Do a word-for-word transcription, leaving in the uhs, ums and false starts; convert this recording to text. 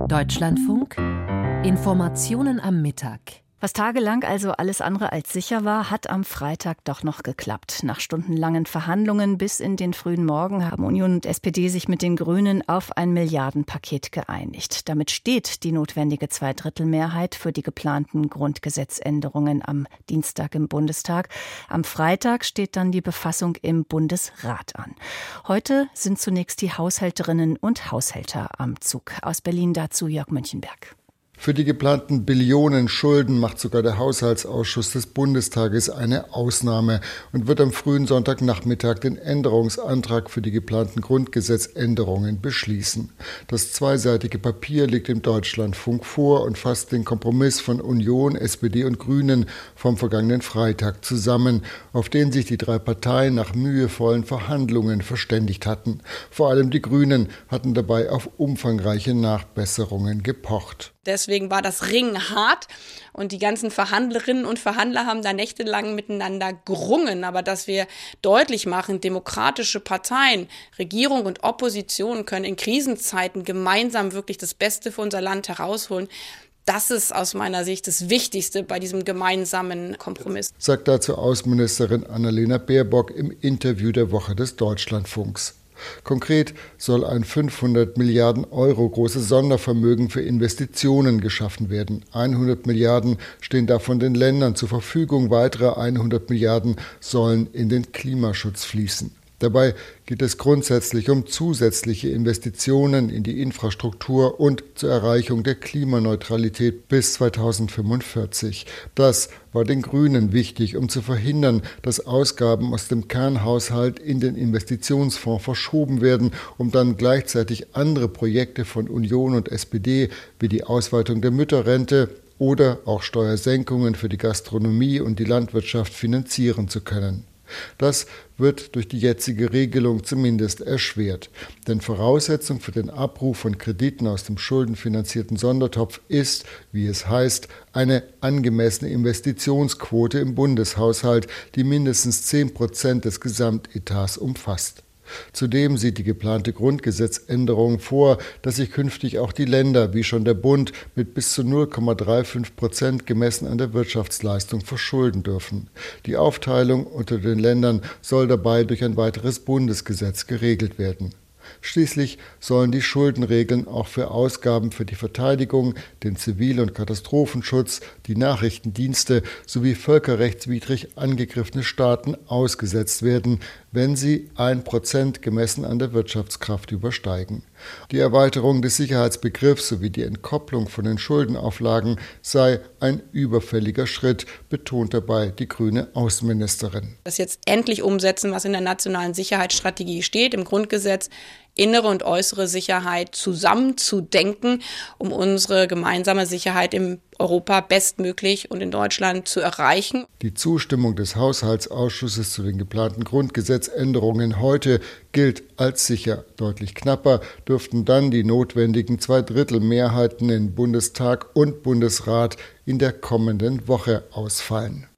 Deutschlandfunk Informationen am Mittag. Was tagelang also alles andere als sicher war, hat am Freitag doch noch geklappt. Nach stundenlangen Verhandlungen bis in den frühen Morgen haben Union und S P D sich mit den Grünen auf ein Milliardenpaket geeinigt. Damit steht die notwendige Zweidrittelmehrheit für die geplanten Grundgesetzänderungen am Dienstag im Bundestag. Am Freitag steht dann die Befassung im Bundesrat an. Heute sind zunächst die Haushälterinnen und Haushälter am Zug. Aus Berlin dazu Jörg Münchenberg. Für die geplanten Billionen Schulden macht sogar der Haushaltsausschuss des Bundestages eine Ausnahme und wird am frühen Sonntagnachmittag den Änderungsantrag für die geplanten Grundgesetzänderungen beschließen. Das zweiseitige Papier liegt im Deutschlandfunk vor und fasst den Kompromiss von Union, S P D und Grünen vom vergangenen Freitag zusammen, auf den sich die drei Parteien nach mühevollen Verhandlungen verständigt hatten. Vor allem die Grünen hatten dabei auf umfangreiche Nachbesserungen gepocht. Deswegen war das Ringen hart und die ganzen Verhandlerinnen und Verhandler haben da nächtelang miteinander gerungen. Aber dass wir deutlich machen, demokratische Parteien, Regierung und Opposition können in Krisenzeiten gemeinsam wirklich das Beste für unser Land herausholen. Das ist aus meiner Sicht das Wichtigste bei diesem gemeinsamen Kompromiss. Sagt dazu Außenministerin Annalena Baerbock im Interview der Woche des Deutschlandfunks. Konkret soll ein fünfhundert Milliarden Euro großes Sondervermögen für Investitionen geschaffen werden. hundert Milliarden stehen davon den Ländern zur Verfügung, weitere hundert Milliarden sollen in den Klimaschutz fließen. Dabei geht es grundsätzlich um zusätzliche Investitionen in die Infrastruktur und zur Erreichung der Klimaneutralität bis zweitausendfünfundvierzig. Das war den Grünen wichtig, um zu verhindern, dass Ausgaben aus dem Kernhaushalt in den Investitionsfonds verschoben werden, um dann gleichzeitig andere Projekte von Union und S P D wie die Ausweitung der Mütterrente oder auch Steuersenkungen für die Gastronomie und die Landwirtschaft finanzieren zu können. Das wird durch die jetzige Regelung zumindest erschwert. Denn Voraussetzung für den Abruf von Krediten aus dem schuldenfinanzierten Sondertopf ist, wie es heißt, eine angemessene Investitionsquote im Bundeshaushalt, die mindestens zehn Prozent des Gesamtetats umfasst. Zudem sieht die geplante Grundgesetzänderung vor, dass sich künftig auch die Länder, wie schon der Bund, mit bis zu null Komma fünfunddreißig Prozent gemessen an der Wirtschaftsleistung verschulden dürfen. Die Aufteilung unter den Ländern soll dabei durch ein weiteres Bundesgesetz geregelt werden. Schließlich sollen die Schuldenregeln auch für Ausgaben für die Verteidigung, den Zivil- und Katastrophenschutz, die Nachrichtendienste sowie völkerrechtswidrig angegriffene Staaten ausgesetzt werden, wenn sie ein Prozent gemessen an der Wirtschaftskraft übersteigen. Die Erweiterung des Sicherheitsbegriffs sowie die Entkopplung von den Schuldenauflagen sei ein überfälliger Schritt, betont dabei die grüne Außenministerin. Das jetzt endlich umsetzen, was in der nationalen Sicherheitsstrategie steht, im Grundgesetz, innere und äußere Sicherheit zusammenzudenken, um unsere gemeinsame Sicherheit im Europa bestmöglich und in Deutschland zu erreichen. Die Zustimmung des Haushaltsausschusses zu den geplanten Grundgesetzänderungen heute gilt als sicher. Deutlich knapper dürften dann die notwendigen Zweidrittelmehrheiten in Bundestag und Bundesrat in der kommenden Woche ausfallen.